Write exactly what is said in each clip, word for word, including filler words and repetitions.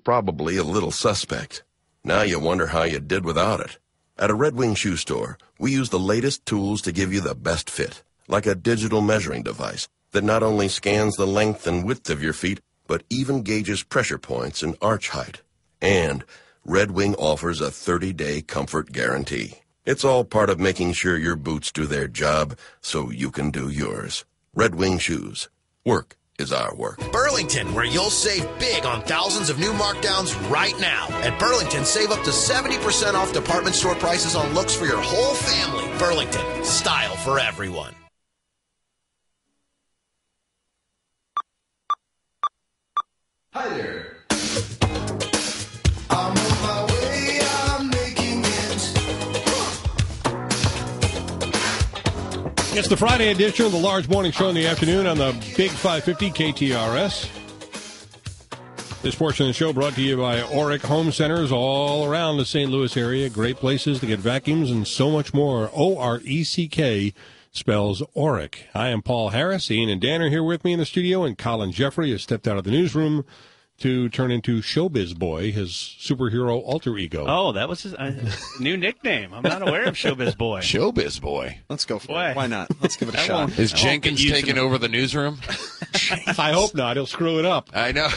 probably a little suspect. Now you wonder how you did without it. At a Red Wing shoe store, we use the latest tools to give you the best fit, like a digital measuring device that not only scans the length and width of your feet, but even gauges pressure points and arch height. And Red Wing offers a thirty-day comfort guarantee. It's all part of making sure your boots do their job so you can do yours. Red Wing Shoes. Work is our work. Burlington, where you'll save big on thousands of new markdowns right now. At Burlington, save up to seventy percent off department store prices on looks for your whole family. Burlington, style for everyone. Hi there. I'm on my way, I'm making it. It's the Friday edition of the Large Morning Show in the afternoon on the Big five fifty K T R S. This portion of the show brought to you by Oric Home Centers all around the Saint Louis area. Great places to get vacuums and so much more. O R E C K spells Oric. I am Paul Harris. Ian and Dan are here with me in the studio, and Colin Jeffrey has stepped out of the newsroom to turn into Showbiz Boy, his superhero alter ego. Oh, that was his uh, new nickname. I'm not aware of Showbiz Boy. Showbiz Boy. Let's go for Boy. it. Why not? Let's give it a That shot. won't- Is I won't Jenkins get used to taking it. over the newsroom? I hope not. He'll screw it up. I know.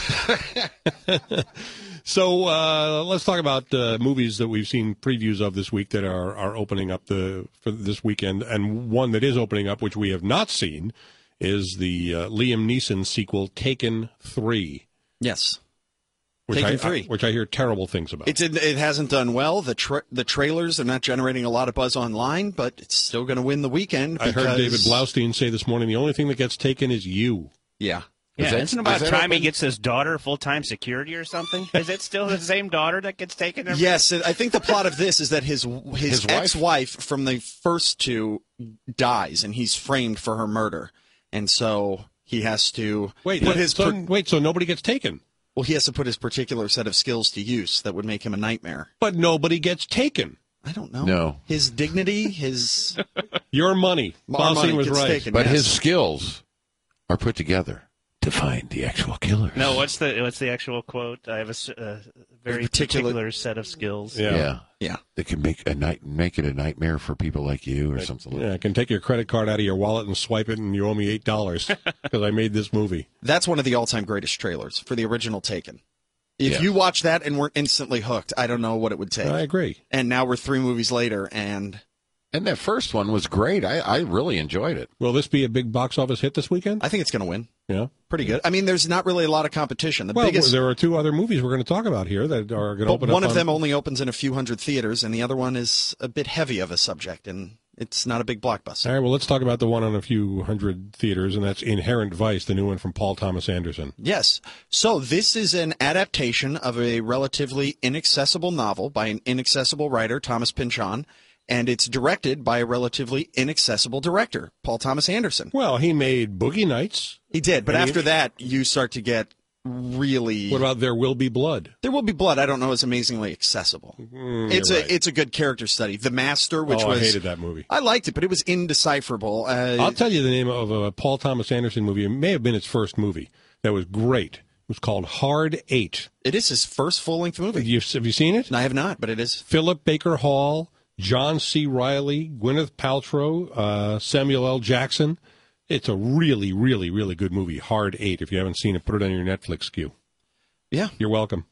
So uh, let's talk about uh, movies that we've seen previews of this week that are, are opening up the for this weekend. And one that is opening up, which we have not seen, is the uh, Liam Neeson sequel, Taken three. Yes. Which Taken I, three. I, which I hear terrible things about. It's it hasn't done well. The tra- the trailers are not generating a lot of buzz online, but it's still going to win the weekend. I heard because- David Blaustein say this morning, the only thing that gets taken is you. Yeah. Yeah, that- isn't it about is that time he open? gets his daughter full-time security or something? Is it still the same daughter that gets taken? Every- Yes, I think the plot of this is that his his, His wife? ex-wife from the first two dies, and he's framed for her murder, and so he has to Wait, put that- his so, per- wait, so nobody gets taken, well, he has to put his particular set of skills to use that would make him a nightmare. but nobody gets taken. I don't know. No. His dignity, his Your money. our money Blaustein was gets right. taken. But yes. his skills are put together to find the actual killers. No, what's the what's the actual quote? I have a, s- a very particular- particular, set of skills. Yeah. Yeah. Yeah. That can make a night make it a nightmare for people like you or something like Yeah, I can take your credit card out of your wallet and swipe it, and you owe me eight dollars because I made this movie. That's one of the all-time greatest trailers for the original Taken. If Yeah. you watch that and weren't instantly hooked, I don't know what it would take. I agree. And now we're three movies later, and And that first one was great. I, I really enjoyed it. Will this be a big box office hit this weekend? I think it's going to win. Yeah. Pretty good. I mean, there's not really a lot of competition. The Well, biggest, there are two other movies we're going to talk about here that are going to but open one up of on- them only opens in a few hundred theaters, and the other one is a bit heavy of a subject, and it's not a big blockbuster. All right, well, let's talk about the one on a few hundred theaters, and that's Inherent Vice, the new one from Paul Thomas Anderson. Yes. So this is an adaptation of a relatively inaccessible novel by an inaccessible writer, Thomas Pynchon, and it's directed by a relatively inaccessible director, Paul Thomas Anderson. Well, he made Boogie Nights. He did, but And he- after that, you start to get really. What about There Will Be Blood? There Will Be Blood? I don't know is amazingly accessible. Mm, it's you're a right. it's a good character study. The Master, which oh, was I hated that movie. I liked it, but it was indecipherable. Uh, I'll tell you the name of a Paul Thomas Anderson movie. It may have been his first movie. That was great. It was called Hard Eight. it is his first full length movie. Have you, have you seen it? I have not, but it is. Philip Baker Hall, John C. Reilly, Gwyneth Paltrow, uh, Samuel L. Jackson. It's a really, really, really good movie, Hard Eight. If you haven't seen it, put it on your Netflix queue. Yeah. You're welcome.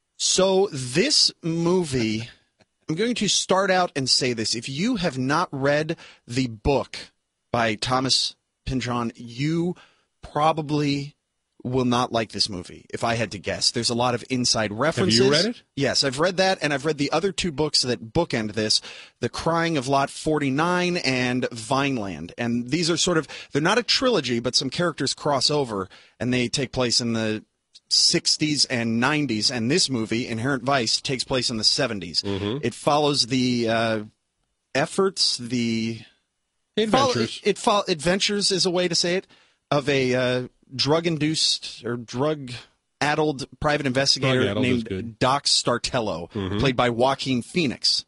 So this movie, I'm going to start out and say this. If you have not read the book by Thomas Pynchon, you probably will not like this movie, if I had to guess. There's a lot of inside references. read it? Yes, I've read that, and I've read the other two books that bookend this, The Crying of Lot forty-nine and Vineland. And these are sort of, they're not a trilogy, but some characters cross over, and they take place in the sixties and nineties, and this movie, Inherent Vice, takes place in the seventies. Mm-hmm. It follows the uh, efforts, the follow- Adventures. it, it fo- adventures is a way to say it, of a uh, drug-induced or drug-addled private investigator Drug-addled is named good. Doc Startello, Mhm. played by Joaquin Phoenix.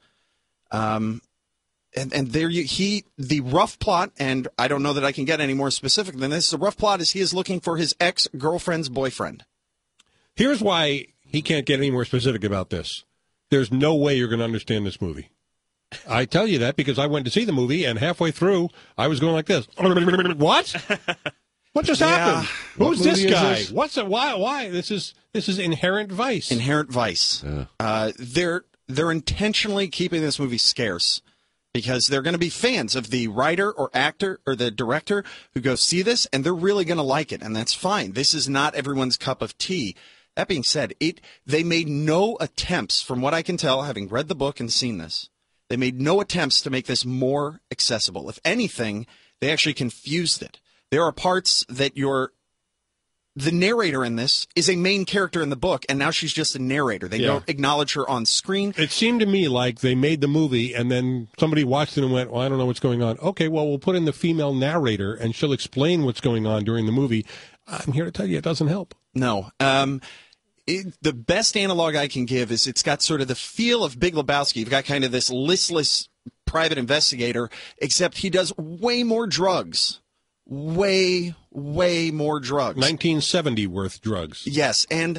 Um, and and there you he the rough plot, and I don't know that I can get any more specific than this. The rough plot is he is looking for his ex-girlfriend's boyfriend. Here's why he can't get any more specific about this. There's no way you're going to understand this movie. I tell you that because I went to see the movie, and halfway through, I was going like this. What? What just Yeah. happened? Who's What this movie is guy? this? What's it? Why? Why? This is this is Inherent Vice. Inherent Vice. Yeah. Uh, they're they're intentionally keeping this movie scarce because they're going to be fans of the writer or actor or the director who go see this, and they're really going to like it, and that's fine. This is not everyone's cup of tea. That being said, it they made no attempts, from what I can tell, having read the book and seen this, they made no attempts to make this more accessible. If anything, they actually confused it. There are parts that you're the narrator in this is a main character in the book, and now she's just a narrator. They Yeah. don't acknowledge her on screen. It seemed to me like they made the movie, and then somebody watched it and went, well, I don't know what's going on. Okay, well, we'll put in the female narrator, and she'll explain what's going on during the movie. I'm here to tell you it doesn't help. No. Um, it, the best analog I can give is it's got sort of the feel of Big Lebowski. You've got kind of this listless private investigator, except he does way more drugs. Way, way more drugs. nineteen seventy worth drugs. Yes, and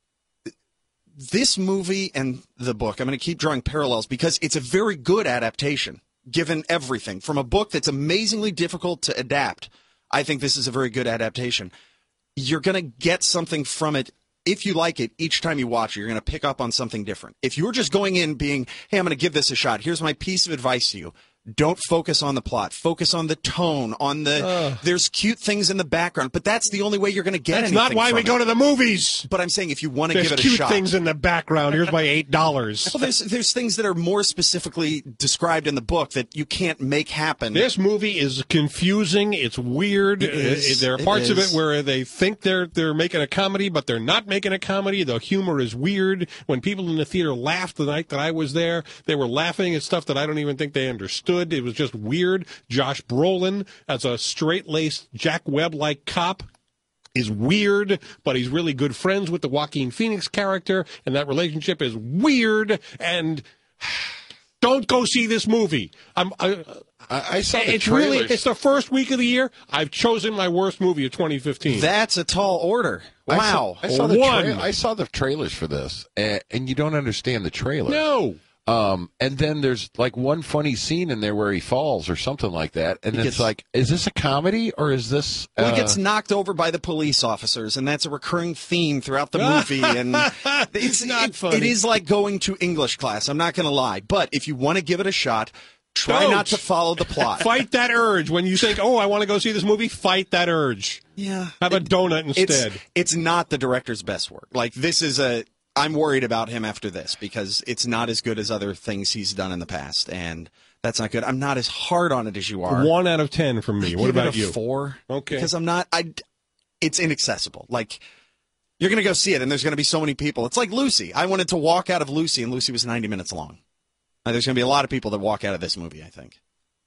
this movie and the book, I'm going to keep drawing parallels because it's a very good adaptation, given everything. From a book that's amazingly difficult to adapt, I think this is a very good adaptation. You're going to get something from it. If you like it, each time you watch it, you're going to pick up on something different. If you're just going in being, hey, I'm going to give this a shot, here's my piece of advice to you. Don't focus on the plot. Focus on the tone, on the, Uh. there's cute things in the background, but that's the only way you're going to get That's anything not why from we it. go to the movies. But I'm saying if you want to There's give it a cute shot. things in the background. Here's my eight dollars. Well, there's there's things that are more specifically described in the book that you can't make happen. This movie is confusing. It's weird. It is. Uh, There are It parts of is. it where they think they're they're making a comedy, but they're not making a comedy. The humor is weird. When people in the theater laughed the night that I was there, they were laughing at stuff that I don't even think they understood. It was just weird. Josh Brolin as a straight-laced Jack Webb-like cop is weird, but he's really good friends with the Joaquin Phoenix character, and that relationship is weird. And don't go see this movie. I'm. I, I, I saw the it's trailers. really it's the first week of the year. I've chosen my worst movie of twenty fifteen. That's a tall order. I Wow. saw, I saw the One. tra- I saw the trailers for this, and, and you don't understand the trailer. no. Um, and then there's like one funny scene in there where he falls or something like that, and He it's gets- like, is this a comedy or is this? Well, Uh, he gets knocked over by the police officers, and that's a recurring theme throughout the movie. And it's Not it- funny. It is like going to English class. I'm not going to lie, but if you want to give it a shot, try Don't. not to follow the plot. Fight that urge when you think, "Oh, I want to go see this movie." Fight that urge. Yeah, Have a donut instead. It's, it's not the director's best work. Like this is a. I'm worried about him after this because it's not as good as other things he's done in the past, and that's not good. I'm not as hard on it as you are. One out of ten from me. What Give it about a you? Four. Okay. Because I'm not. I. It's inaccessible. Like you're going to go see it, and there's going to be so many people. It's like Lucy. I wanted to walk out of Lucy, and Lucy was ninety minutes long. Now, there's going to be a lot of people that walk out of this movie. I think.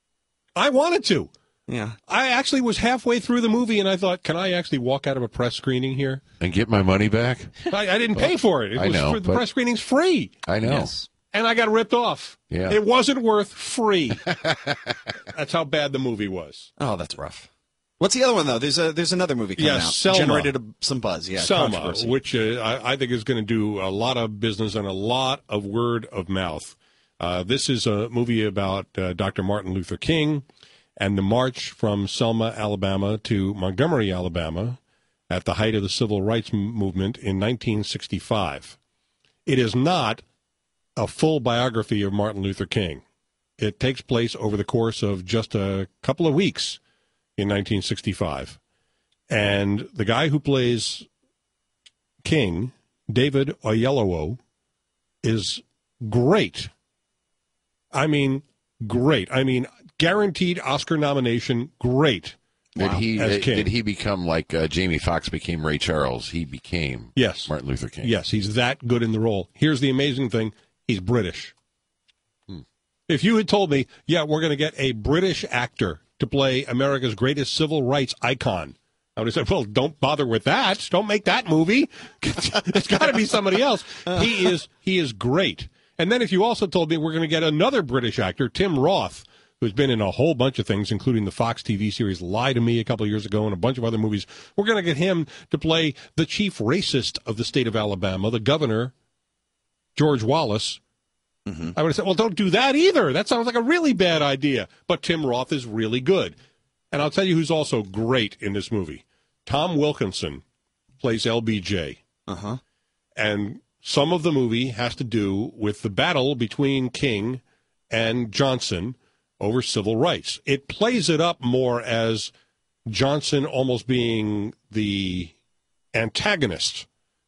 I wanted to. Yeah. I actually was halfway through the movie, and I thought, "Can I actually walk out of a press screening here?" and get my money back. I, I didn't pay for it. It I was know, for, the but- press screening's free. I know. Yes. And I got ripped off. Yeah. It wasn't worth free. That's how bad the movie was. Oh, that's rough. What's the other one though? There's a there's another movie coming Yeah, out. Selma. Generated a, some buzz. Yeah. Selma, controversy. which uh, I, I think is going to do a lot of business and a lot of word of mouth. Uh, this is a movie about uh, Doctor Martin Luther King and the march from Selma, Alabama to Montgomery, Alabama at the height of the civil rights m- movement in nineteen sixty-five. It is not a full biography of Martin Luther King. It takes place over the course of just a couple of weeks in nineteen sixty-five. And the guy who plays King, David Oyelowo, is great. I mean, great. I mean, guaranteed Oscar nomination, great. Did he As did, King. did he become like uh, Jamie Foxx became Ray Charles? He became Yes. Martin Luther King. Yes, he's that good in the role. Here's the amazing thing. He's British. Hmm. If you had told me, yeah, we're going to get a British actor to play America's greatest civil rights icon, I would have said, well, don't bother with that. Don't make that movie. It's got to be somebody else. He is he is great. And then if you also told me we're going to get another British actor, Tim Roth, who's been in a whole bunch of things, including the Fox T V series Lie to Me a couple of years ago and a bunch of other movies. We're going to get him to play the chief racist of the state of Alabama, the governor, George Wallace. Mm-hmm. I would have said, well, don't do that either. That sounds like a really bad idea. But Tim Roth is really good. And I'll tell you who's also great in this movie. Tom Wilkinson plays L B J. Uh-huh. And some of the movie has to do with the battle between King and Johnson over civil rights. It plays it up more as Johnson almost being the antagonist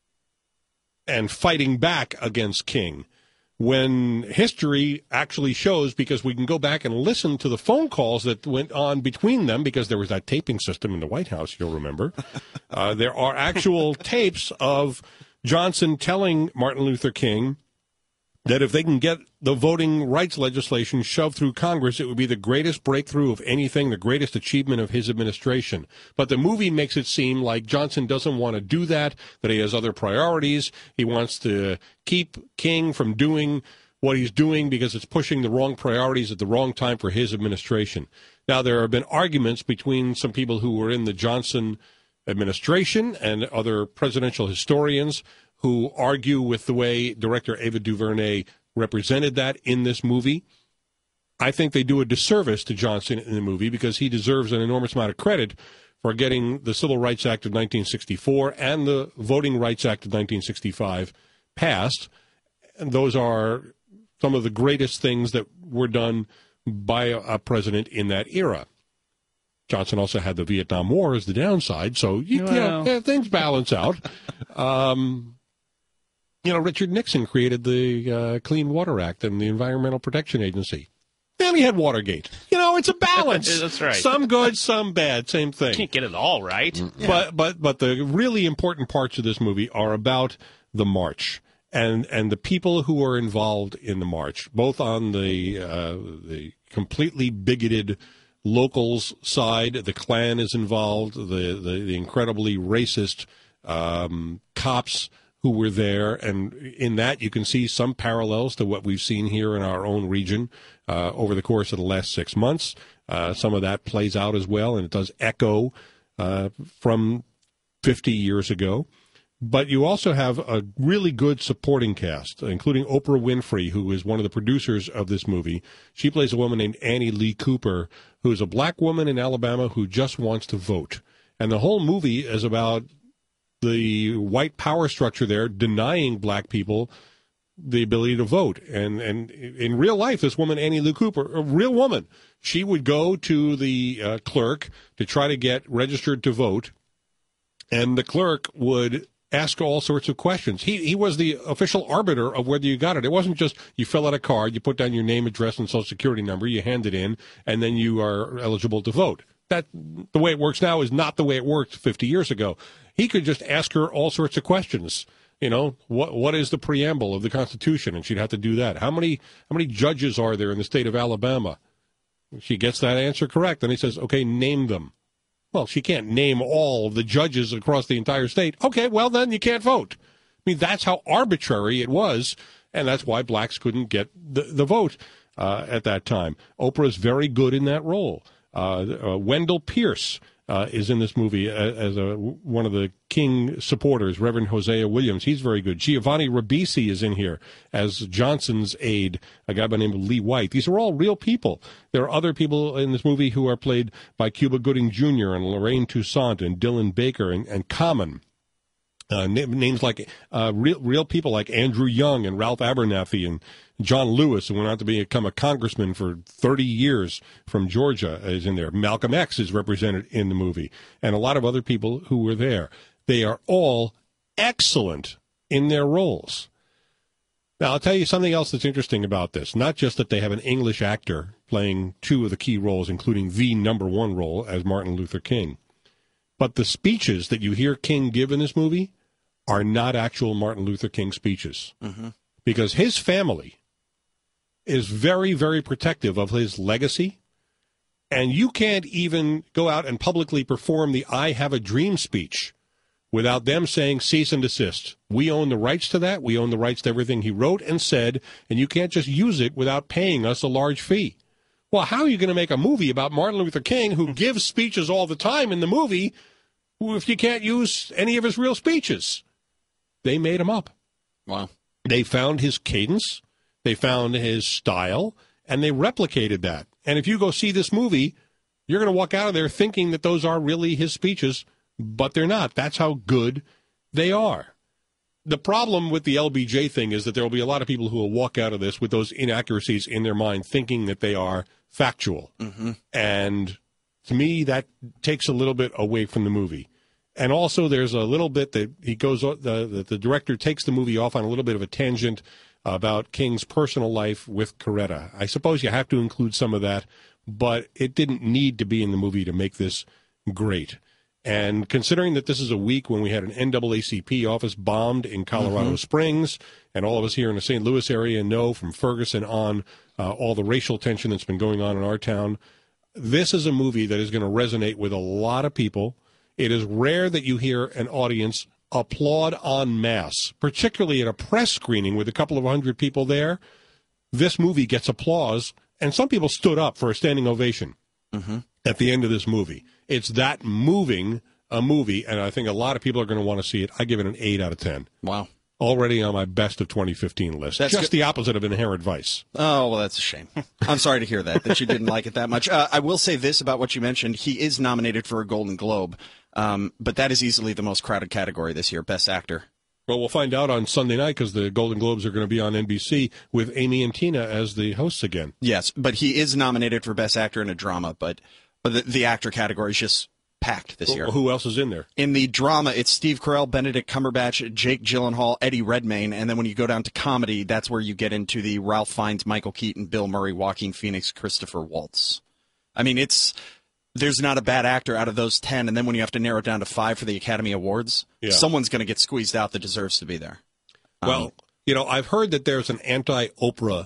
and fighting back against King, when history actually shows, because we can go back and listen to the phone calls that went on between them, because there was that taping system in the White House, you'll remember. Uh, there are actual tapes of Johnson telling Martin Luther King that if they can get the voting rights legislation shoved through Congress, it would be the greatest breakthrough of anything, the greatest achievement of his administration. But the movie makes it seem like Johnson doesn't want to do that, that he has other priorities. He wants to keep King from doing what he's doing because it's pushing the wrong priorities at the wrong time for his administration. Now, there have been arguments between some people who were in the Johnson administration and other presidential historians who argue with the way director Ava DuVernay represented that in this movie. I think they do a disservice to Johnson in the movie because he deserves an enormous amount of credit for getting the Civil Rights Act of nineteen sixty-four and the Voting Rights Act of nineteen sixty-five passed. And those are some of the greatest things that were done by a president in that era. Johnson also had the Vietnam War as the downside, so you, well. you know, yeah, things balance out. Um, you know, Richard Nixon created the uh, Clean Water Act and the Environmental Protection Agency. And he had Watergate. You know, it's a balance. That's right. Some good, some bad, same thing. Can't get it all right. Yeah. But but but the really important parts of this movie are about the march and and the people who are involved in the march, both on the uh, the completely bigoted locals side. The Klan is involved. The the, the incredibly racist um, cops who were there, and in that you can see some parallels to what we've seen here in our own region uh, over the course of the last six months. Uh, some of that plays out as well, and it does echo uh, from fifty years ago. But you also have a really good supporting cast, including Oprah Winfrey, who is one of the producers of this movie. She plays a woman named Annie Lee Cooper, who is a black woman in Alabama who just wants to vote. And the whole movie is about the white power structure there denying black people the ability to vote. And and in real life, this woman, Annie Lou Cooper, a real woman, she would go to the uh, clerk to try to get registered to vote, and the clerk would ask all sorts of questions. He he was the official arbiter of whether you got it. It wasn't just you fill out a card, you put down your name, address, and social security number, you hand it in, and then you are eligible to vote. That the way it works now is not the way it worked fifty years ago. He could just ask her all sorts of questions. You know, what what is the preamble of the Constitution? And she'd have to do that. How many how many judges are there in the state of Alabama? She gets that answer correct. And he says, okay, name them. Well, she can't name all of the judges across the entire state. Okay, well, then you can't vote. I mean, that's how arbitrary it was, and that's why blacks couldn't get the, the vote uh, at that time. Oprah's very good in that role. Uh, uh, Wendell Pierce uh, is in this movie as, as a, one of the King supporters, Reverend Hosea Williams. He's very good. Giovanni Ribisi is in here as Johnson's aide, a guy by the name of Lee White. These are all real people. There are other people in this movie who are played by Cuba Gooding Junior and Lorraine Toussaint and Dylan Baker and, and Common. Uh, names like uh, real real people like Andrew Young and Ralph Abernathy and John Lewis, who went on to become a congressman for thirty years from Georgia, is in there. Malcolm X is represented in the movie, and a lot of other people who were there. They are all excellent in their roles. Now, I'll tell you something else that's interesting about this. Not just that they have an English actor playing two of the key roles, including the number one role as Martin Luther King, but the speeches that you hear King give in this movie are not actual Martin Luther King speeches. Mm-hmm. Because his family is very, very protective of his legacy, and you can't even go out and publicly perform the I Have a Dream speech without them saying cease and desist. We own the rights to that. We own the rights to everything he wrote and said, and you can't just use it without paying us a large fee. Well, how are you going to make a movie about Martin Luther King, who gives speeches all the time in the movie, if you can't use any of his real speeches? They made him up. Wow. They found his cadence, they found his style, and they replicated that. And if you go see this movie, you're going to walk out of there thinking that those are really his speeches, but they're not. That's how good they are. The problem with the L B J thing is that there will be a lot of people who will walk out of this with those inaccuracies in their mind, thinking that they are factual. Mm-hmm. And to me, that takes a little bit away from the movie. And also, there's a little bit that he goes, the, the, the director takes the movie off on a little bit of a tangent about King's personal life with Coretta. I suppose you have to include some of that, but it didn't need to be in the movie to make this great. And considering that this is a week when we had an N double A C P office bombed in Colorado Mm-hmm. Springs, and all of us here in the Saint Louis area know from Ferguson on uh, all the racial tension that's been going on in our town, this is a movie that is going to resonate with a lot of people. It is rare that you hear an audience applaud en masse, particularly at a press screening with a couple of hundred people there. This movie gets applause, and some people stood up for a standing ovation Mm-hmm. at the end of this movie. It's that moving a movie, and I think a lot of people are going to want to see it. I give it an eight out of ten. Wow. Already on my best of twenty fifteen list. That's Just good. the opposite of Inherent Vice. Oh, well, that's a shame. I'm sorry to hear that, that you didn't like it that much. Uh, I will say this about what you mentioned. He is nominated for a Golden Globe, um, but that is easily the most crowded category this year, Best Actor. Well, we'll find out on Sunday night because the Golden Globes are going to be on N B C with Amy and Tina as the hosts again. Yes, but he is nominated for Best Actor in a Drama, but, but the, the actor category is just packed this year. Well, who else is in there? In the drama, it's Steve Carell, Benedict Cumberbatch, Jake Gyllenhaal, Eddie Redmayne, and then when you go down to comedy, that's where you get into the Ralph Fiennes, Michael Keaton, Bill Murray, Joaquin Phoenix, Christopher Waltz. I mean, it's there's not a bad actor out of those ten, and then when you have to narrow it down to five for the Academy Awards, Yeah. someone's going to get squeezed out that deserves to be there. Well, Um, you know, I've heard that there's an anti-Oprah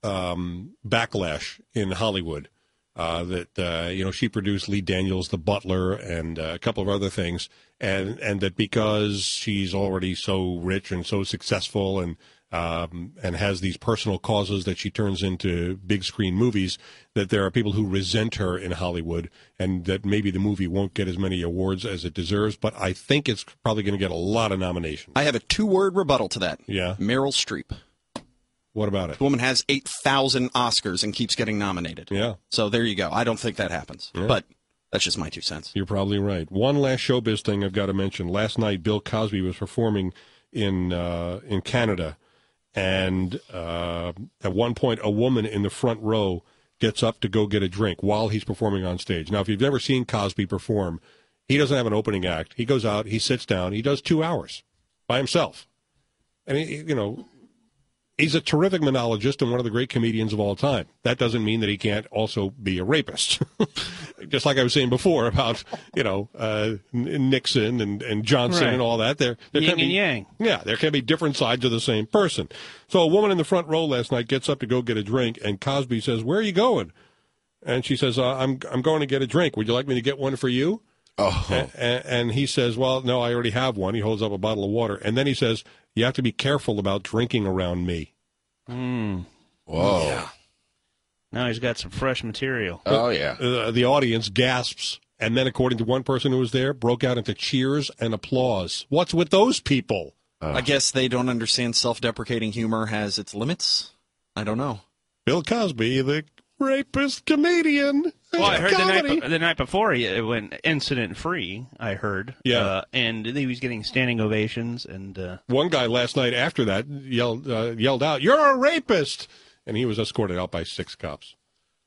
um, backlash in Hollywood. Uh, that uh, you know, she produced Lee Daniels, The Butler, and uh, a couple of other things, and and that because she's already so rich and so successful, and um, and has these personal causes that she turns into big screen movies, that there are people who resent her in Hollywood, and that maybe the movie won't get as many awards as it deserves. But I think it's probably going to get a lot of nominations. I have a two-word rebuttal to that. Yeah. Meryl Streep. What about it? The woman has eight thousand Oscars and keeps getting nominated. Yeah. So there you go. I don't think that happens. Yeah. But that's just my two cents. You're probably right. One last showbiz thing I've got to mention. Last night, Bill Cosby was performing in uh, in Canada, and uh, at one point, a woman in the front row gets up to go get a drink while he's performing on stage. Now, if you've never seen Cosby perform, he doesn't have an opening act. He goes out, he sits down, he does two hours by himself. And, he, you know, he's a terrific monologist and one of the great comedians of all time. That doesn't mean that he can't also be a rapist. Just like I was saying before about, you know, uh, Nixon and, and Johnson Right. and all that. There, there Yin can be, and yang. Yeah, there can be different sides of the same person. So a woman in the front row last night gets up to go get a drink, and Cosby says, "Where are you going?" And she says, uh, I'm I'm going to get a drink. Would you like me to get one for you? Oh, And, and he says, well, no, I already have one. He holds up a bottle of water. And then he says, you have to be careful about drinking around me. Mm. whoa. Now he's got some fresh material. Oh, yeah. Uh, the audience gasps. And then, according to one person who was there, broke out into cheers and applause. What's with those people? I guess they don't understand self-deprecating humor has its limits. I don't know. Bill Cosby, the rapist comedian. Well, I heard the Comedy. night, the night before he it went incident free. I heard, Yeah. uh, and he was getting standing ovations. And uh, One guy last night after that yelled uh, yelled out, "You're a rapist!" And he was escorted out by six cops.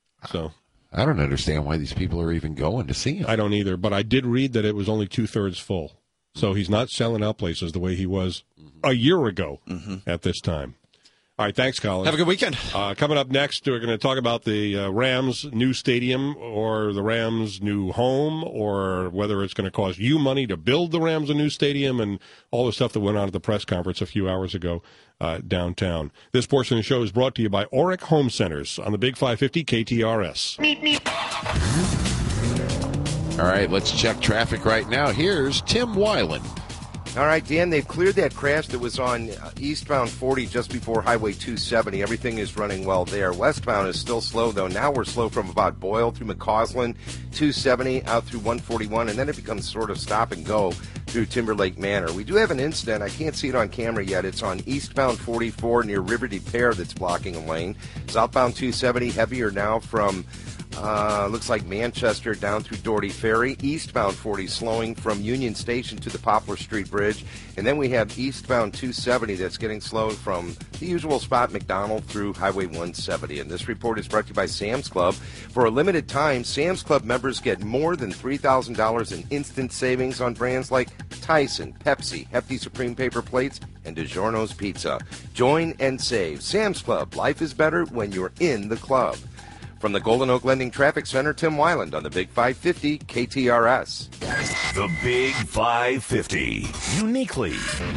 So I don't understand why these people are even going to see him. I don't either, but I did read that it was only two-thirds full. So he's not selling out places the way he was a year ago at this time. All right, thanks, Colin. Have a good weekend. Uh, coming up next, we're going to talk about the uh, Rams' new stadium or the Rams' new home, or whether it's going to cost you money to build the Rams a new stadium, and all the stuff that went on at the press conference a few hours ago uh, downtown. This portion of the show is brought to you by Oric Home Centers on the Big five fifty K T R S. All right, let's check traffic right now. Here's Tim Weiland. All right, Dan, they've cleared that crash that was on uh, eastbound forty just before Highway two seventy. Everything is running well there. Westbound is still slow, though. Now we're slow from about Boyle through McCausland, two seventy out through one forty-one, and then it becomes sort of stop and go through Timberlake Manor. We do have an incident. I can't see it on camera yet. It's on eastbound forty-four near River de Pere that's blocking a lane. Southbound two seventy, heavier now from... Uh, looks like Manchester down through Doherty Ferry. Eastbound forty slowing from Union Station to the Poplar Street Bridge. And then we have eastbound two seventy that's getting slowed from the usual spot, McDonald, through Highway one seventy. And this report is brought to you by Sam's Club. For a limited time, Sam's Club members get more than three thousand dollars in instant savings on brands like Tyson, Pepsi, Hefty Supreme Paper Plates, and DiGiorno's Pizza. Join and save. Sam's Club. Life is better when you're in the club. From the Golden Oak Lending Traffic Center, Tim Weiland on the Big five fifty K T R S. The Big five fifty. Uniquely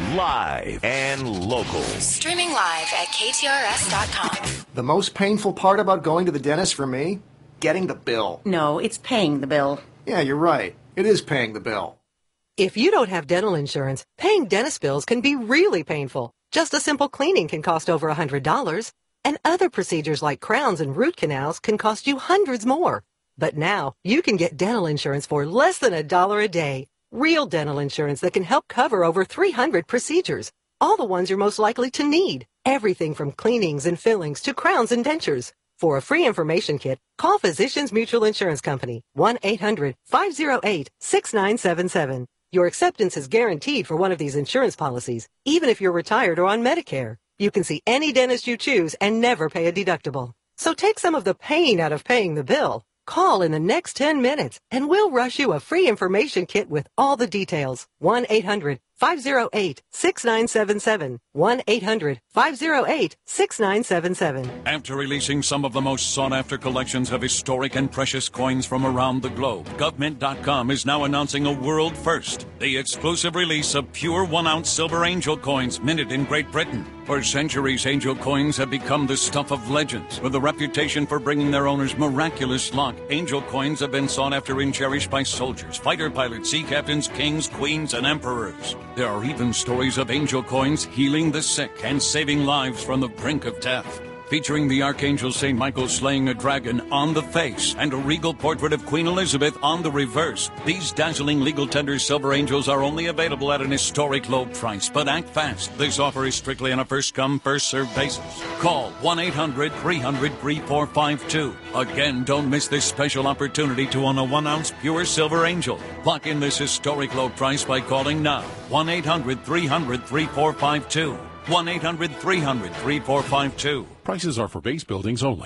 live and local. Streaming live at K T R S dot com. The most painful part about going to the dentist for me? Getting the bill. No, it's paying the bill. Yeah, you're right. It is paying the bill. If you don't have dental insurance, paying dentist bills can be really painful. Just a simple cleaning can cost over one hundred dollars. And other procedures like crowns and root canals can cost you hundreds more. But now, you can get dental insurance for less than a dollar a day. Real dental insurance that can help cover over three hundred procedures. All the ones you're most likely to need. Everything from cleanings and fillings to crowns and dentures. For a free information kit, call Physicians Mutual Insurance Company, one eight hundred five oh eight six nine seven seven. Your acceptance is guaranteed for one of these insurance policies, even if you're retired or on Medicare. You can see any dentist you choose and never pay a deductible. So take some of the pain out of paying the bill. Call in the next ten minutes and we'll rush you a free information kit with all the details. one eight hundred five oh eight six nine seven seven. one eight hundred five oh eight six nine seven seven. After releasing some of the most sought-after collections of historic and precious coins from around the globe, Govmint dot com is now announcing a world first. The exclusive release of pure one-ounce silver angel coins minted in Great Britain. For centuries, angel coins have become the stuff of legends. With a reputation for bringing their owners miraculous luck, angel coins have been sought after and cherished by soldiers, fighter pilots, sea captains, kings, queens, and emperors. There are even stories of angel coins healing the sick and saving lives from the brink of death. Featuring the Archangel Saint Michael slaying a dragon on the face and a regal portrait of Queen Elizabeth on the reverse, these dazzling legal tender silver angels are only available at an historic low price. But act fast. This offer is strictly on a first-come, first-served basis. Call one eight hundred three hundred three four five two. Again, don't miss this special opportunity to own a one-ounce pure silver angel. Lock in this historic low price by calling now. one eight hundred three hundred three four five two. one eight hundred three hundred three four five two. Prices are for base buildings only.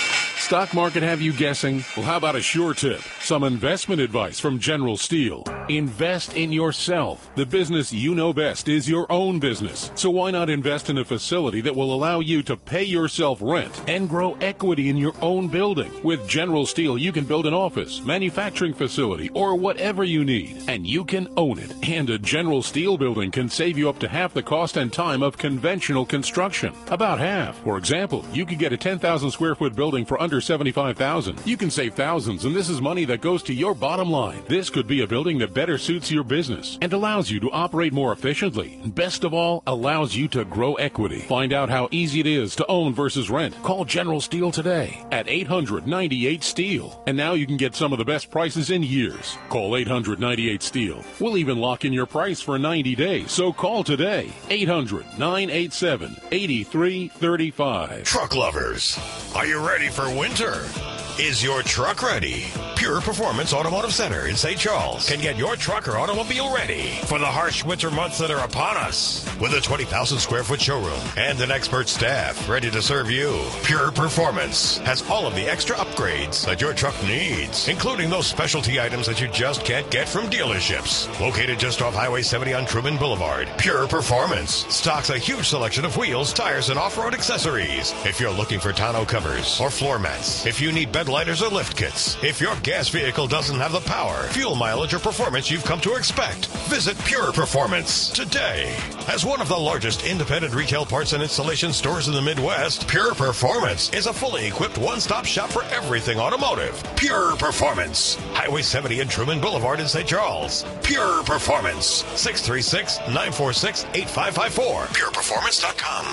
Stock market have you guessing? Well, how about a sure tip? Some investment advice from General Steel. Invest in yourself. The business you know best is your own business. So why not invest in a facility that will allow you to pay yourself rent and grow equity in your own building? With General Steel, you can build an office, manufacturing facility, or whatever you need, and you can own it. And a General Steel building can save you up to half the cost and time of conventional construction. About half. For example, you could get a ten thousand square foot building for under seventy-five thousand dollars. You can save thousands, and this is money that goes to your bottom line. This could be a building that better suits your business and allows you to operate more efficiently. And best of all, allows you to grow equity. Find out how easy it is to own versus rent. Call General Steel today at eight hundred ninety-eight STEEL. And now you can get some of the best prices in years. Call eight hundred ninety-eight STEEL. We'll even lock in your price for ninety days. So call today. eight hundred nine eight seven eight three three five. Truck lovers, are you ready for winter? Is your truck ready? Pure Performance Automotive Center in Saint Charles can get your truck or automobile ready for the harsh winter months that are upon us. With a twenty thousand square foot showroom and an expert staff ready to serve you, Pure Performance has all of the extra upgrades that your truck needs, including those specialty items that you just can't get from dealerships. Located just off Highway seventy on Truman Boulevard, Pure Performance stocks a huge selection of wheels, tires, and off-road accessories. If you're looking for tonneau covers or floor mats, if you need bed gliders, or lift kits. If your gas vehicle doesn't have the power, fuel mileage, or performance you've come to expect, visit Pure Performance today. As one of the largest independent retail parts and installation stores in the Midwest, Pure Performance is a fully equipped one-stop shop for everything automotive. Pure Performance. Highway seventy and Truman Boulevard in Saint Charles. Pure Performance. six three six, nine four six, eight five five four. pure performance dot com.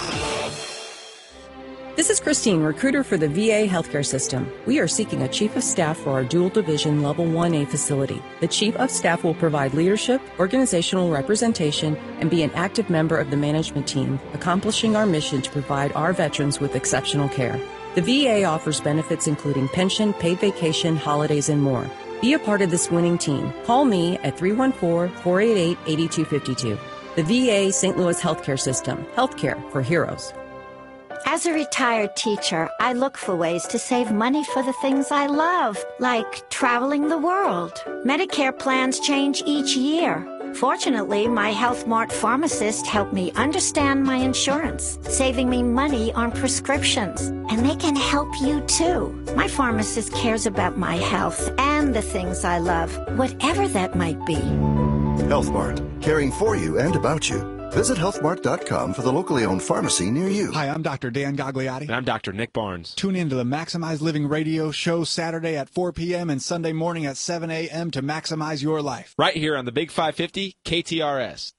This is Christine, recruiter for the V A healthcare system. We are seeking a chief of staff for our dual division level one A facility. The chief of staff will provide leadership, organizational representation, and be an active member of the management team, accomplishing our mission to provide our veterans with exceptional care. The V A offers benefits including pension, paid vacation, holidays, and more. Be a part of this winning team. Call me at three one four, four eight eight, eight two five two. The V A Saint Louis Healthcare System. Healthcare for heroes. As a retired teacher, I look for ways to save money for the things I love, like traveling the world. Medicare plans change each year. Fortunately, my Health Mart pharmacist helped me understand my insurance, saving me money on prescriptions. And they can help you too. My pharmacist cares about my health and the things I love, whatever that might be. Health Mart, caring for you and about you. Visit health mart dot com for the locally owned pharmacy near you. Hi, I'm Doctor Dan Gagliotti. And I'm Doctor Nick Barnes. Tune in to the Maximize Living radio show Saturday at four p.m. and Sunday morning at seven a.m. to maximize your life. Right here on the Big five fifty K T R S.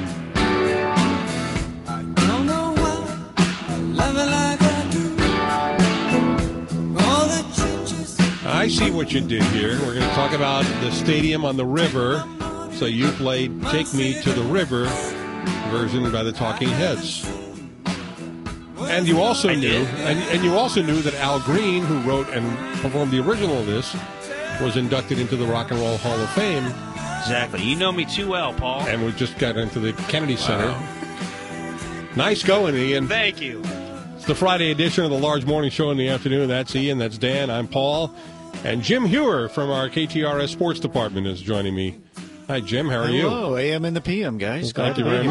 I see what you did here. We're going to talk about the stadium on the river. So you played Take Me to the River version by the Talking Heads. And you also I knew did. and, and you also knew that Al Green, who wrote and performed the original of this, was inducted into the Rock and Roll Hall of Fame. Exactly. You know me too well, Paul. And we just got into the Kennedy Center. Wow. Nice going, Ian. Thank you. It's the Friday edition of the Large Morning Show in the afternoon. That's Ian, that's Dan, I'm Paul. And Jim Hewer from our K T R S Sports Department is joining me. Hi, Jim. How are you? Hello, A M and the P M, guys. Well, thank you very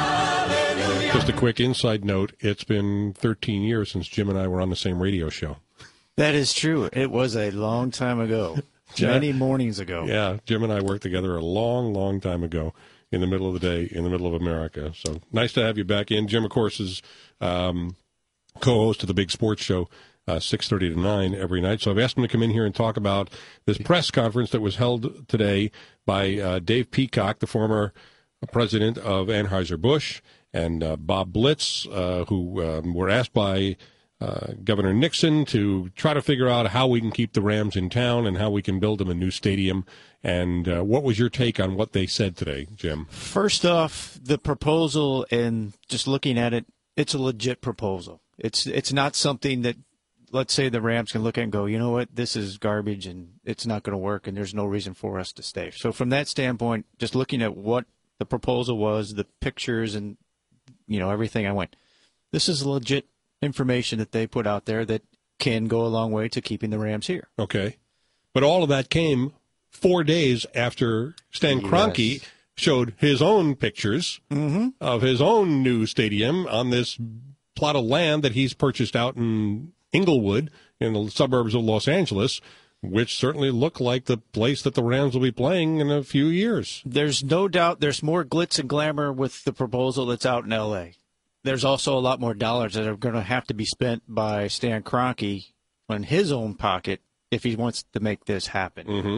much. Just a quick inside note. It's been thirteen years since Jim and I were on the same radio show. That is true. It was a long time ago. Yeah. Many mornings ago. Yeah, Jim and I worked together a long, long time ago in the middle of the day, in the middle of America. So nice to have you back in. Jim, of course, is um, co-host of the Big Sports Show, uh, six thirty to nine every night. So I've asked him to come in here and talk about this press conference that was held today by uh, Dave Peacock, the former president of Anheuser-Busch, and uh, Bob Blitz, uh, who um, were asked by uh, Governor Nixon to try to figure out how we can keep the Rams in town and how we can build them a new stadium. And uh, what was your take on what they said today, Jim? First off, the proposal, and just looking at it, it's a legit proposal. It's it's not something that, let's say, the Rams can look at and go, you know what, this is garbage and it's not going to work and there's no reason for us to stay. So from that standpoint, just looking at what the proposal was, the pictures and, you know, everything, I went, this is legit information that they put out there that can go a long way to keeping the Rams here. Okay. But all of that came four days after Stan Yes. Kroenke showed his own pictures Mm-hmm. of his own new stadium on this plot of land that he's purchased out in Inglewood in the suburbs of Los Angeles, which certainly look like the place that the Rams will be playing in a few years. There's no doubt there's more glitz and glamour with the proposal that's out in L A. There's also a lot more dollars that are going to have to be spent by Stan Kroenke on his own pocket if he wants to make this happen. Mm-hmm.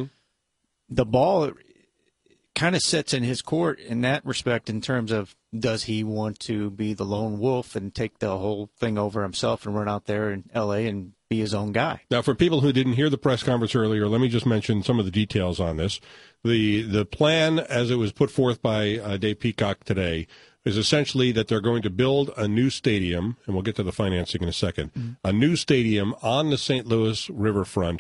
The ball kind of sits in his court in that respect in terms of, does he want to be the lone wolf and take the whole thing over himself and run out there in L A and be his own guy? Now, for people who didn't hear the press conference earlier, let me just mention some of the details on this. The the plan, as it was put forth by uh, Dave Peacock today, is essentially that they're going to build a new stadium, and we'll get to the financing in a second, mm-hmm. a new stadium on the Saint Louis riverfront,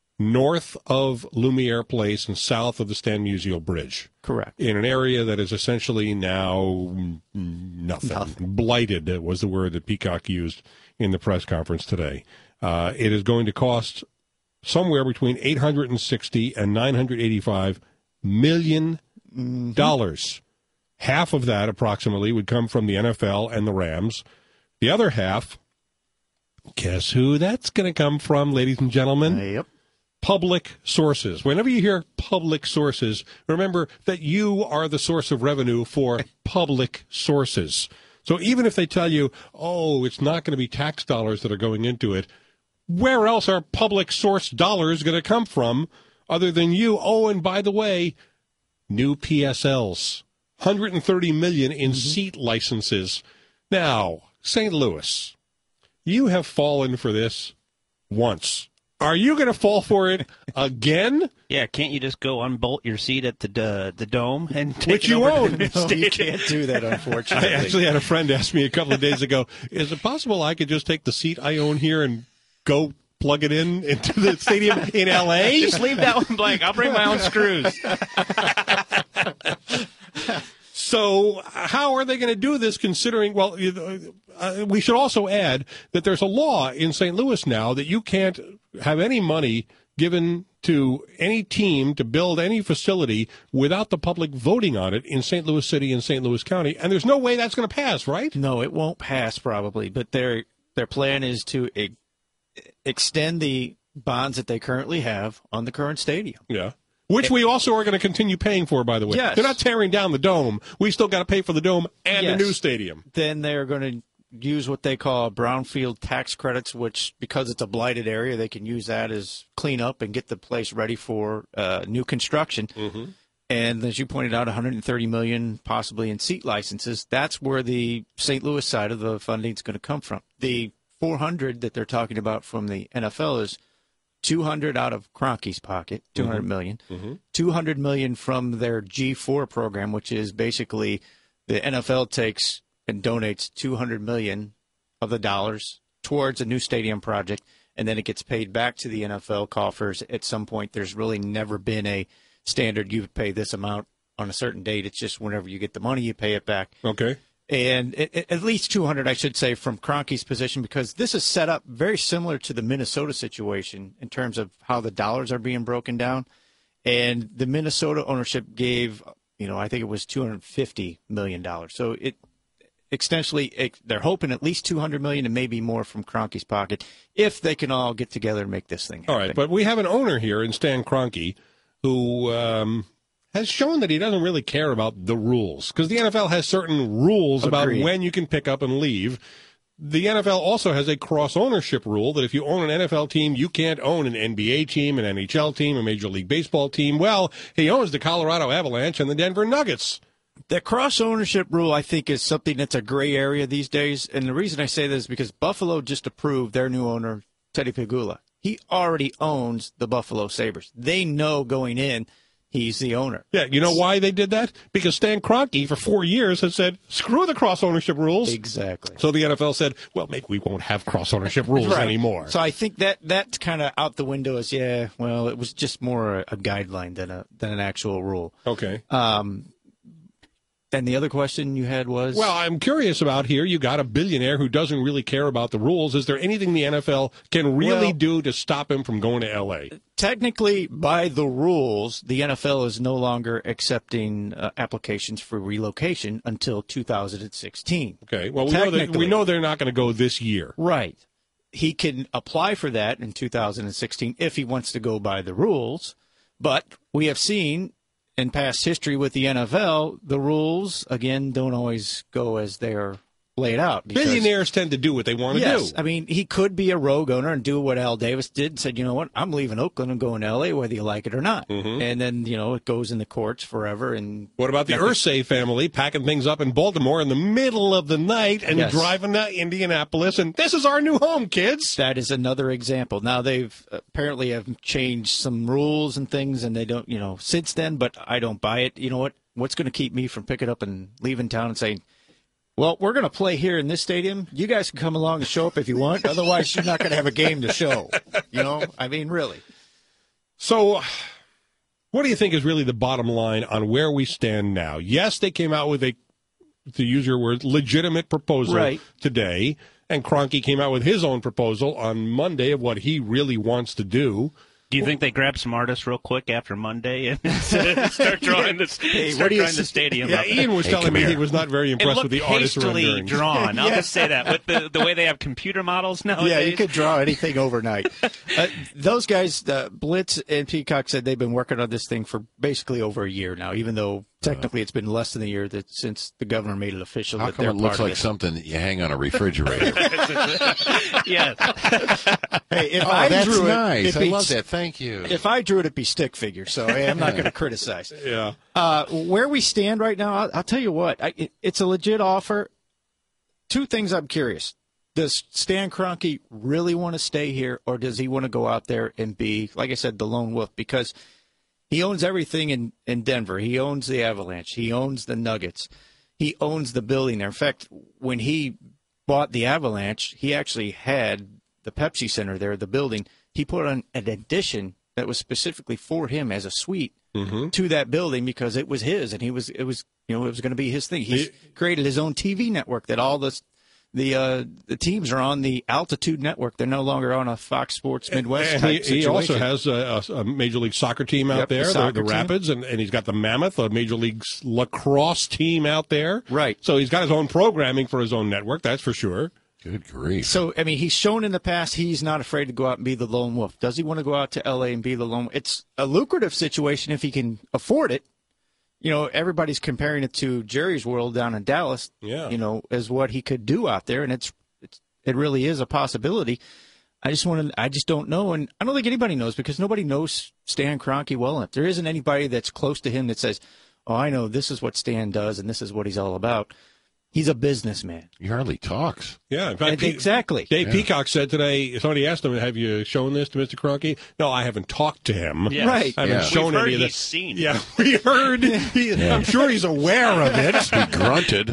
north of Lumiere Place and south of the Stan Musial Bridge. Correct. In an area that is essentially now nothing. nothing. Blighted was the word that Peacock used in the press conference today. Uh, it is going to cost somewhere between eight hundred sixty and nine hundred eighty-five million dollars. Mm-hmm. Half of that, approximately, would come from the N F L and the Rams. The other half Guess who that's going to come from, ladies and gentlemen? Yep. Public sources. Whenever you hear public sources, remember that you are the source of revenue for public sources. So even if they tell you, oh, it's not going to be tax dollars that are going into it, where else are public source dollars going to come from other than you? Oh, and by the way, new P S Ls, one hundred thirty million dollars in mm-hmm. seat licenses. Now, Saint Louis, you have fallen for this once. Are you going to fall for it again? Yeah, can't you just go unbolt your seat at the uh, the dome and take Which it you over own? to the No, stadium? you can't do that, unfortunately. I actually had a friend ask me a couple of days ago, is it possible I could just take the seat I own here and go plug it in into the stadium in L A? Just leave that one blank. I'll bring my own screws. So how are they going to do this considering, well, uh, we should also add that there's a law in Saint Louis now that you can't have any money given to any team to build any facility without the public voting on it in Saint Louis City and Saint Louis County. And there's no way that's going to pass, right? No, it won't pass probably, but their their plan is to e- extend the bonds that they currently have on the current stadium. Yeah. Which we also are going to continue paying for, by the way. Yes. They're not tearing down the dome. We still got to pay for the dome and Yes. the new stadium. Then they're going to use what they call brownfield tax credits, which, because it's a blighted area, they can use that as cleanup and get the place ready for uh, new construction. Mm-hmm. And as you pointed out, one hundred thirty million dollars possibly in seat licenses. That's where the Saint Louis side of the funding is going to come from. The four hundred that they're talking about from the N F L is two hundred out of Kroenke's pocket, two hundred million dollars, Mm-hmm. two hundred million dollars from their G four program, which is basically the N F L takes and donates two hundred million dollars of the dollars towards a new stadium project, and then it gets paid back to the N F L coffers at some point. There's really never been a standard you pay this amount on a certain date. It's just whenever you get the money, you pay it back. Okay. And it, it, at least two hundred, I should say, from Kroenke's position, because this is set up very similar to the Minnesota situation in terms of how the dollars are being broken down. And the Minnesota ownership gave, you know, I think it was two hundred fifty million dollars. So it extensively, it, they're hoping at least two hundred million dollars and maybe more from Kroenke's pocket if they can all get together and make this thing happen. All right, but we have an owner here in Stan Kroenke who um, has shown that he doesn't really care about the rules, because the N F L has certain rules about Agreed. when you can pick up and leave. The N F L also has a cross-ownership rule that if you own an N F L team, you can't own an N B A team, an N H L team, a Major League Baseball team. Well, he owns the Colorado Avalanche and the Denver Nuggets. The cross-ownership rule, I think, is something that's a gray area these days. And the reason I say this is because Buffalo just approved their new owner, Teddy Pegula. He already owns the Buffalo Sabres. They know going in he's the owner. Yeah, you know why they did that? Because Stan Kroenke, for four years, has said, screw the cross-ownership rules. Exactly. So the N F L said, well, maybe we won't have cross-ownership rules Right. anymore. So I think that that's kind of out the window as, yeah, well, it was just more a, a guideline than a than an actual rule. Okay. Um, and the other question you had was? Well, I'm curious about here. You got a billionaire who doesn't really care about the rules. Is there anything the N F L can really Well- do to stop him from going to L A? Technically, by the rules, the N F L is no longer accepting uh, applications for relocation until two thousand sixteen. Okay. Well, we know, that, we Technically. know they're not going to go this year. Right. He can apply for that in two thousand sixteen if he wants to go by the rules. But we have seen in past history with the N F L, the rules, again, don't always go as they're laid out. because- Billionaires tend to do what they want to Yes, do. I mean, he could be a rogue owner and do what Al Davis did and said, you know what, I'm leaving Oakland and going to L A whether you like it or not. Mhm. And then, you know, it goes in the courts forever. And What about the nothing- Irsay family packing things up in Baltimore in the middle of the night and Yes. driving to Indianapolis? And this is our new home, kids. That is another example. Now, they've apparently have changed some rules and things, and they don't, you know, since then, but I don't buy it. You know what? What's going to keep me from picking up and leaving town and saying, well, we're going to play here in this stadium. You guys can come along and show up if you want. Otherwise, you're not going to have a game to show. You know, I mean, really. So, what do you think is really the bottom line on where we stand now? Yes, they came out with a, to use your word, legitimate proposal Right. today, and Kroenke came out with his own proposal on Monday of what he really wants to do. Do you think they grab some artists real quick after Monday and start drawing this? Hey, start what do you drawing the s- stadium? Yeah, up? Ian was Hey, telling come me here. he was not very It impressed looked with the artist hastily renderings. drawn. I'll Yeah. just say that with the the way they have computer models nowadays. Yeah, you could draw anything overnight. uh, those guys, uh, Blitz and Peacock, said they've been working on this thing for basically over a year now, even though technically it's been less than a year that since the governor made it official How that come they're it looks part like of this. something that you hang on a refrigerator? Yes. Hey, if Oh, I that's drew nice. it, it'd I be- love that. Thank you. If I drew it, it'd be stick figure, so hey, I'm not going to criticize. Yeah. Uh, where we stand right now, I'll, I'll tell you what, I, it, it's a legit offer. Two things I'm curious. Does Stan Kroenke really want to stay here, or does he want to go out there and be, like I said, the lone wolf? Because he owns everything in, in Denver. He owns the Avalanche. He owns the Nuggets. He owns the building there. In fact, when he bought the Avalanche, he actually had the Pepsi Center there, the building. He put on an addition that was specifically for him as a suite Mm-hmm. to that building because it was his, and he was it was you know it was going to be his thing. He's He- created his own T V network that all the the uh, the teams are on the Altitude network. They're no longer on a Fox Sports Midwest And type he, he situation. also has a, a, a Major League Soccer team out Yep, the there, the, soccer the team. Rapids, and, and he's got the Mammoth, a Major League lacrosse team out there. Right. So he's got his own programming for his own network, that's for sure. Good grief. So, I mean, he's shown in the past he's not afraid to go out and be the lone wolf. Does he want to go out to L A and be the lone wolf? It's a lucrative situation if he can afford it. You know, everybody's comparing it to Jerry's World down in Dallas, Yeah. you know, as what he could do out there, and it's, it's it really is a possibility. I just want to, I just don't know, and I don't think anybody knows because nobody knows Stan Kroenke well enough. There isn't anybody that's close to him that says, oh, I know this is what Stan does and this is what he's all about. He's a businessman. He hardly talks. Yeah, in fact, And Pe- exactly. Dave Yeah. Peacock said today, somebody asked him, have you shown this to Mister Kroenke? No, I haven't talked to him. Yes. Right. I haven't Yeah. shown We've heard any of he's this. seen. Yeah, we heard. He, I'm sure he's aware of it. He grunted.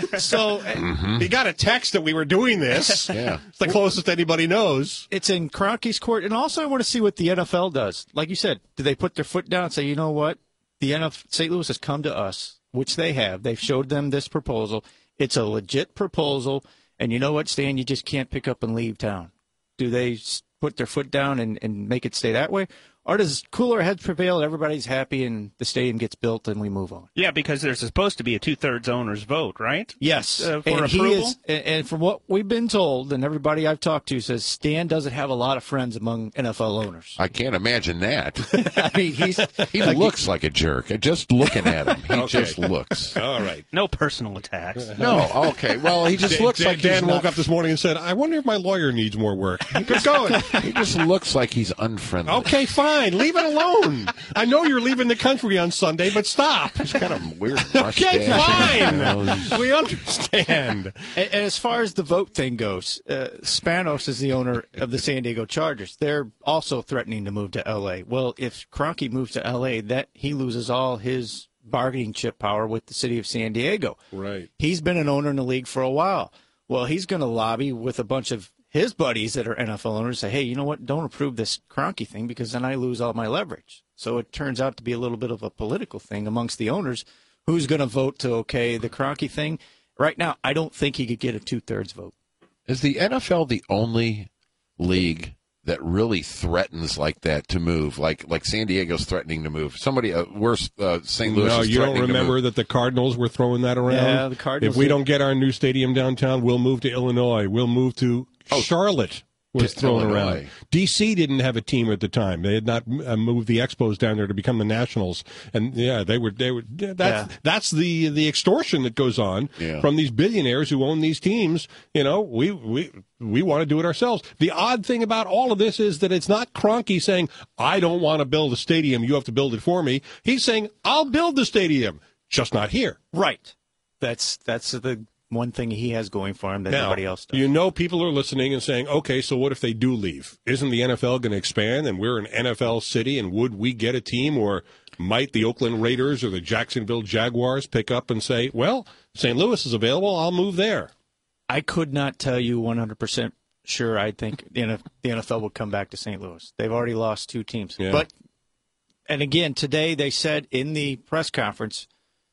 So Mm-hmm. He got a text that we were doing this. Yeah. It's the closest anybody knows. it's in Kroenke's court, and also I want to see what the N F L does. Like you said, do they put their foot down and say, you know what, the N F L, Saint Louis has come to us, which they have. They've showed them this proposal. It's a legit proposal, and you know what, Stan, you just can't pick up and leave town. Do they s- put their foot down and, and make it stay that way? Or does cooler heads prevail, everybody's happy, and the stadium gets built and we move on? Yeah, because there's supposed to be a two-thirds owner's vote, right? Yes, Uh, for and approval? he is, and and from what we've been told, and everybody I've talked to says Stan doesn't have a lot of friends among N F L owners. I can't imagine that. I mean, he's He like, looks like a jerk. Just looking at him, he Okay. just looks. All right. No personal attacks. No, okay. Well, he just Dan, looks Dan, like Dan he's woke not, up this morning and said, I wonder if my lawyer needs more work. Keep going. He just looks like he's unfriendly. Okay, fine. Leave it alone. I know you're leaving the country on Sunday, but stop. He's got a weird Okay, mustache. fine. You know, he's- We understand. And, and as far as the vote thing goes, uh, Spanos is the owner of the San Diego Chargers. They're also threatening to move to L A. Well, if Kroenke moves to L A, that he loses all his bargaining chip power with the city of San Diego. Right. He's been an owner in the league for a while. Well, he's going to lobby with a bunch of his buddies that are N F L owners, say, hey, you know what? Don't approve this Kroenke thing because then I lose all my leverage. So it turns out to be a little bit of a political thing amongst the owners. Who's going to vote to okay the Kroenke thing? Right now, I don't think he could get a two-thirds vote. Is the N F L the only league that really threatens like that to move? Like like San Diego's threatening to move. Somebody, uh, worse, uh, Saint Louis No, is you don't threatening to remember move. that the Cardinals were throwing that around? Yeah, the Cardinals If we did. don't get our new stadium downtown, we'll move to Illinois. We'll move to Charlotte. Was To thrown Illinois. around. D C didn't have a team at the time. They had not uh, moved the Expos down there to become the Nationals, and yeah, they were. They were. That's Yeah. that's the the extortion that goes on Yeah. from these billionaires who own these teams. You know, we we we want to do it ourselves. The odd thing about all of this is that it's not Kroenke saying, "I don't want to build a stadium. You have to build it for me." He's saying, "I'll build the stadium, just not here." Right. That's that's the one thing he has going for him that Now, nobody else does. you know, people are listening and saying, okay, so what if they do leave? Isn't the N F L going to expand and we're an N F L city, and would we get a team, or might the Oakland Raiders or the Jacksonville Jaguars pick up and say, well, Saint Louis is available, I'll move there? I could not tell you one hundred percent sure I think the N F L, the N F L will come back to Saint Louis. They've already lost two teams. Yeah. But, and again, today they said in the press conference,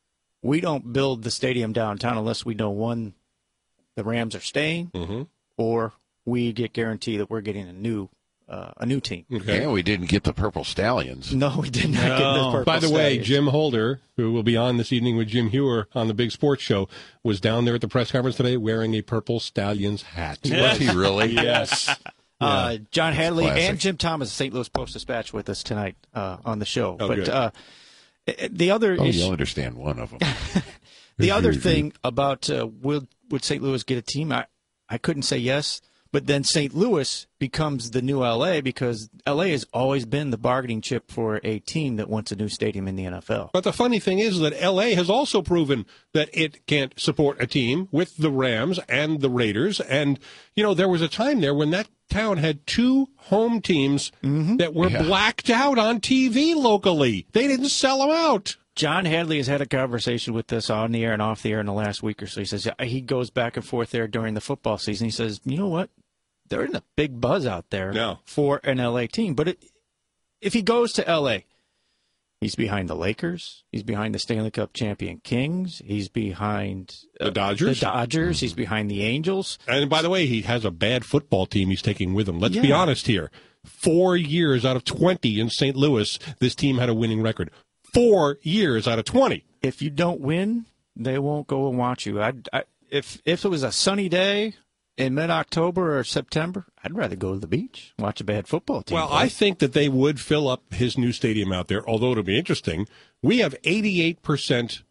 we don't build the stadium downtown unless we know, one, the Rams are staying, Mm-hmm. or we get guarantee that we're getting a new uh, a new team. Okay. And we didn't get the Purple Stallions. No, we did not No. get the Purple By the way, Stallions. Jim Holder, who will be on this evening with Jim Hewer on the Big Sports Show, was down there at the press conference today wearing a Purple Stallions hat. Was he really? Yes. Uh, John Hadley Classic. and Jim Thomas, Saint Louis Post-Dispatch, with us tonight uh, on the show. Oh, but good. uh, the other Oh, issue, you'll understand one of them. the other thing about uh, will would Saint Louis get a team? I, I couldn't say yes, but then Saint Louis becomes the new L A because L A has always been the bargaining chip for a team that wants a new stadium in the N F L. But the funny thing is that L A has also proven that it can't support a team with the Rams and the Raiders. And, you know, there was a time there when that town had two home teams that were Yeah. blacked out on T V locally. They didn't sell them out. John Hadley has had a conversation with us on the air and off the air in the last week or so. He says he goes back and forth there during the football season. He says, you know what? There isn't a big buzz out there No. for an L A team. But it, if he goes to L A, he's behind the Lakers. He's behind the Stanley Cup champion Kings. He's behind uh, The Dodgers? The Dodgers. He's behind the Angels. And by the way, he has a bad football team he's taking with him. Let's be Yeah. honest here. Four years out of twenty in Saint Louis, this team had a winning record. Four years out of twenty. If you don't win, they won't go and watch you. I, I, if if it was a sunny day in mid-October or September, I'd rather go to the beach, watch a bad football team. Well, play. I think that they would fill up his new stadium out there, although it'll be interesting. We have eighty-eight percent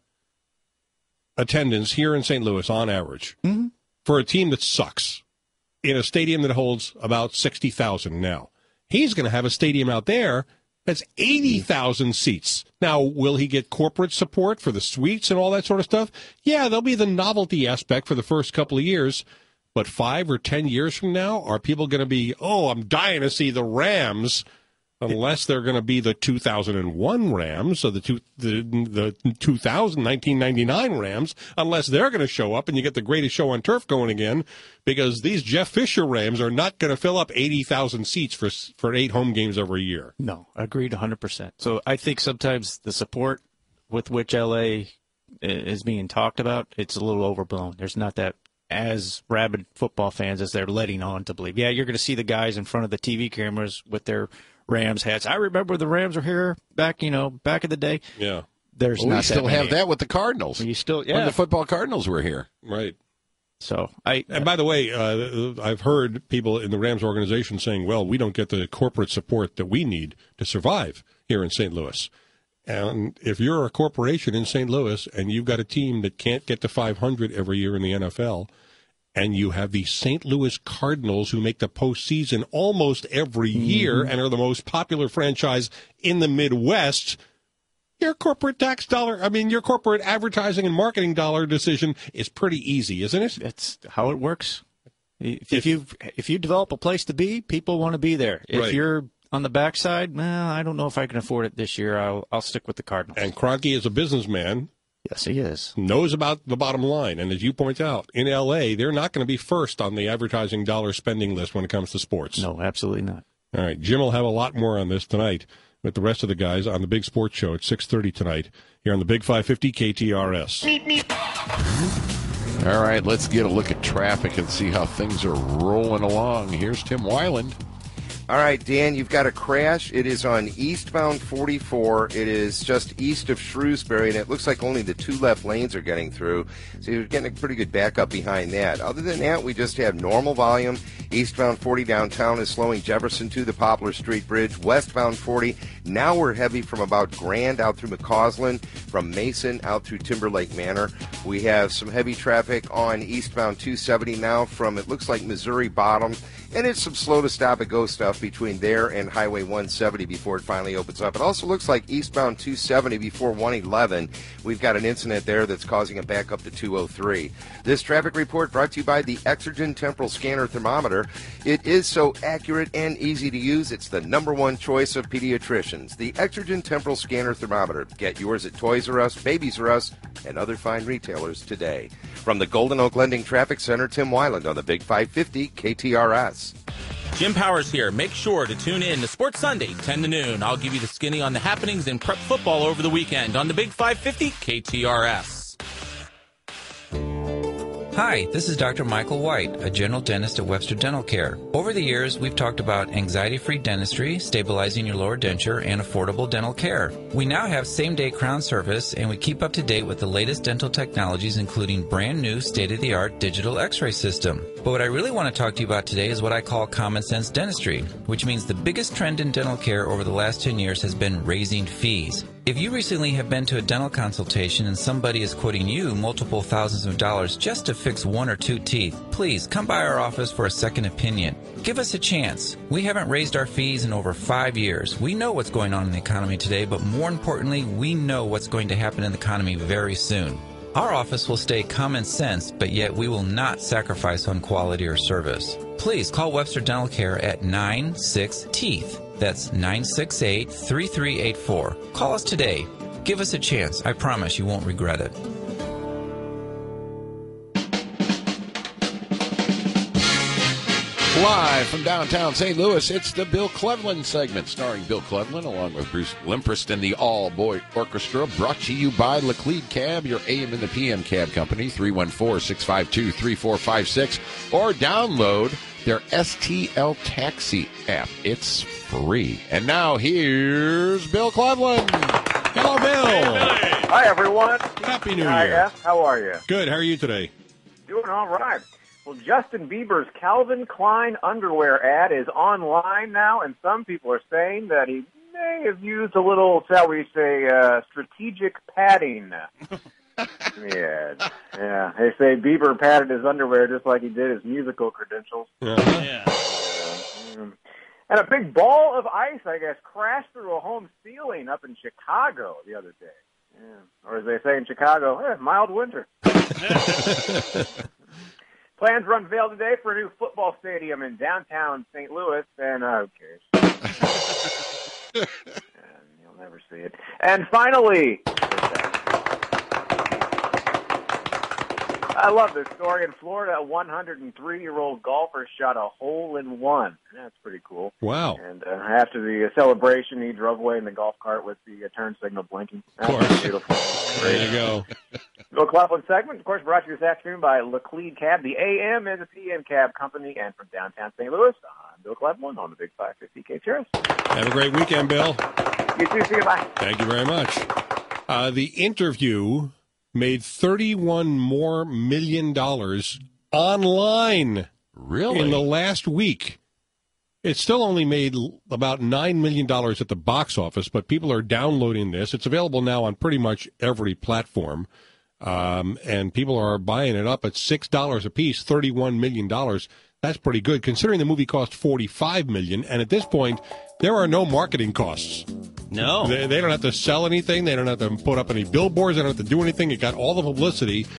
attendance here in Saint Louis on average mm-hmm. for a team that sucks in a stadium that holds about sixty thousand now. He's going to have a stadium out there that's eighty thousand seats. Now, will he get corporate support for the suites and all that sort of stuff? Yeah, there'll be the novelty aspect for the first couple of years. But five or ten years from now, are people going to be, oh, I'm dying to see the Rams, unless they're going to be the two thousand one Rams, or the, two, the, the two thousand, nineteen ninety-nine Rams, unless they're going to show up and you get the greatest show on turf going again, because these Jeff Fisher Rams are not going to fill up eighty thousand seats for for eight home games every year. No, agreed one hundred percent. So I think sometimes the support with which L A is being talked about, it's a little overblown. There's not that as rabid football fans as they're letting on to believe. Yeah, you're going to see the guys in front of the T V cameras with their Rams hats. I remember the Rams were here back, you know, back in the day. Yeah. There's well, not we still that have many. that with the Cardinals. You still, yeah. When the football Cardinals were here. Right. So I. And by the way, uh, I've heard people in the Rams organization saying, well, we don't get the corporate support that we need to survive here in Saint Louis. And if you're a corporation in Saint Louis and you've got a team that can't get to five hundred every year in the N F L, and you have the Saint Louis Cardinals who make the postseason almost every year and are the most popular franchise in the Midwest, your corporate tax dollar, I mean, your corporate advertising and marketing dollar decision is pretty easy, isn't it? That's how it works. If, if you if you develop a place to be, people want to be there. If Right. you're on the backside, well, I don't know if I can afford it this year. I'll I'll stick with the Cardinals. And Kroenke is a businessman. Yes, he is. Knows about the bottom line. And as you point out, in L A, they're not going to be first on the advertising dollar spending list when it comes to sports. No, absolutely not. All right. Jim will have a lot more on this tonight with the rest of the guys on the Big Sports Show at six thirty tonight here on the Big five fifty K T R S. All right, let's get a look at traffic and see how things are rolling along. Here's Tim Weiland. All right, Dan, you've got a crash. It is on eastbound forty-four. It is just east of Shrewsbury, and it looks like only the two left lanes are getting through. So you're getting a pretty good backup behind that. Other than that, we just have normal volume. Eastbound forty downtown is slowing Jefferson to the Poplar Street Bridge. Westbound forty, now we're heavy from about Grand out through McCausland, from Mason out through Timberlake Manor. We have some heavy traffic on eastbound two seventy now from, it looks like, Missouri Bottom. And it's some slow to stop and go stuff between there and Highway one seventy before it finally opens up. It also looks like eastbound two seventy before one eleven. We've got an incident there that's causing a backup to two oh three. This traffic report brought to you by the Exergen Temporal Scanner Thermometer. It is so accurate and easy to use. It's the number one choice of pediatricians. The Exergen Temporal Scanner Thermometer. Get yours at Toys R Us, Babies R Us, and other fine retailers today. From the Golden Oak Lending Traffic Center, Tim Weiland on the Big five fifty K T R S. Jim Powers here. Make sure to tune in to Sports Sunday, ten to noon. I'll give you the skinny on the happenings in prep football over the weekend on the Big five fifty K T R S. Hi, this is Doctor Michael White, a general dentist at Webster Dental Care. Over the years, we've talked about anxiety-free dentistry, stabilizing your lower denture, and affordable dental care. We now have same-day crown service, and we keep up to date with the latest dental technologies, including brand new state-of-the-art digital x-ray system. But what I really want to talk to you about today is what I call common sense dentistry, which means the biggest trend in dental care over the last ten years has been raising fees. If you recently have been to a dental consultation and somebody is quoting you multiple thousands of dollars just to fix one or two teeth, please come by our office for a second opinion. Give us a chance. We haven't raised our fees in over five years. We know what's going on in the economy today, but more importantly, we know what's going to happen in the economy very soon. Our office will stay common sense, but yet we will not sacrifice on quality or service. Please call Webster Dental Care at nine six teeth. That's nine six eight, three three eight four. Call us today. Give us a chance. I promise you won't regret it. Live from downtown Saint Louis, it's the Bill Cleveland segment, starring Bill Cleveland along with Bruce Limprist and the All-Boy Orchestra, brought to you by Laclede Cab, your A M and the P M cab company, three one four, six five two, three four five six, or download their S T L Taxi app. It's free. And now here's Bill Cleveland. Hello, Bill. Hi, everyone. Happy New Hi, Year. F. How are you? Good. How are you today? Doing all right. Well, Justin Bieber's Calvin Klein underwear ad is online now, and some people are saying that he may have used a little, shall we say, uh, strategic padding. Yeah, yeah. They say Bieber padded his underwear just like he did his musical credentials. Uh-huh. Yeah. Um, and a big ball of ice, I guess, crashed through a home ceiling up in Chicago the other day. Yeah. Or as they say in Chicago, eh, mild winter. Plans are unveiled today for a new football stadium in downtown Saint Louis, and uh, who cares? And you'll never see it. And finally, I love this story. In Florida, a one hundred three-year-old golfer shot a hole-in-one. That's pretty cool. Wow. And uh, after the uh, celebration, he drove away in the golf cart with the uh, turn signal blinking. Of course. That's beautiful. There you go. Bill Cleveland segment, of course, brought to you this afternoon by Laclede Cab, the A M and the P M cab company, and from downtown Saint Louis, I'm Bill Cleveland on the Big five fifty K T R S. Have a great weekend, Bill. You too. See you. Bye. Thank you very much. Uh, the interview made thirty-one more million dollars online. Really? In the last week. It still only made about nine million dollars at the box office, but people are downloading this. It's available now on pretty much every platform, um, and people are buying it up at six dollars a piece, thirty-one million dollars. That's pretty good, considering the movie cost forty-five million dollars, and at this point, there are no marketing costs. No. They, they don't have to sell anything. They don't have to put up any billboards. They don't have to do anything. It got all the publicity.